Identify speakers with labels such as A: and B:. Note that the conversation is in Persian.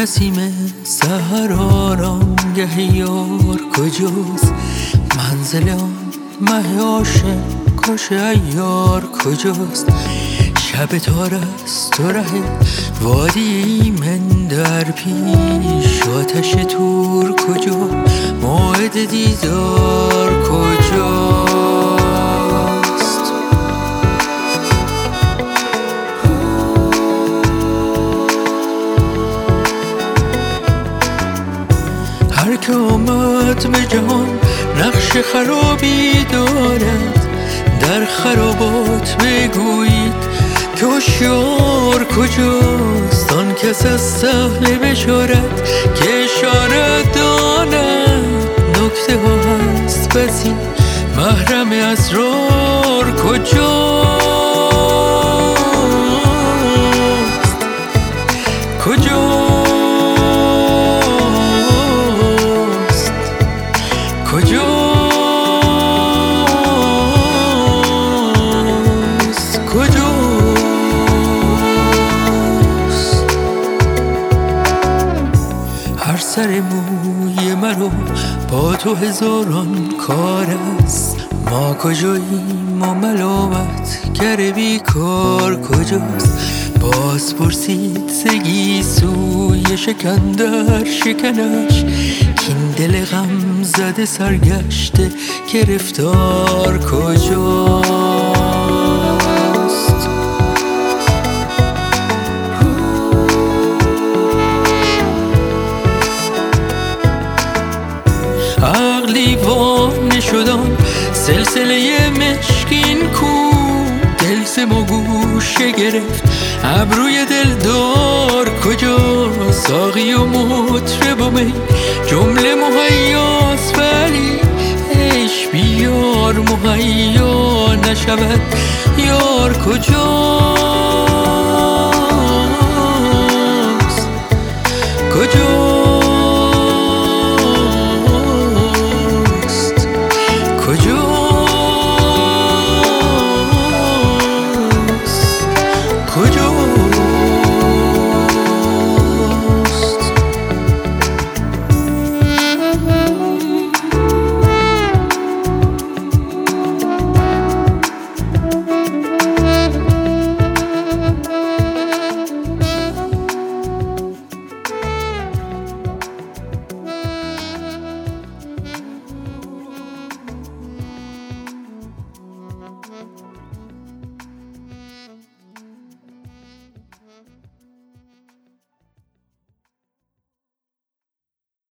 A: نسیم سحر آرامگه یار کجاست؟ منزل آن مه عاشق کاش عیار کجاست؟ شب تار است و ره وادی من در پیش، آتش تور کجا؟ موعد دیدار کجاست؟ هر که آمد به جهان نقش خرابی دارد، در خرابات بگویید که هوشیار کجاست؟ آن کس از سهل بشارت که اشارت داند، نکته ها هست بسی محرم اسرار کجاست؟ کجاست؟ هر سر موی مرا با تو هزاران کار است، ما کجاییم و ملامت گر بیکار کجاست؟ باز پرسید سگی سوی شکندر شکنش، کین دل غم زده سرگشته گرفتار کجاست؟ عقلی وانه شدم سلسله مشکین کو، دل ز گوشه گرفت ابروی دلدار کجا؟ ساقی و مطرب و می جمله مهیاست، ولی عشق بیار مهیا نشود یار کجاست؟ کجاست؟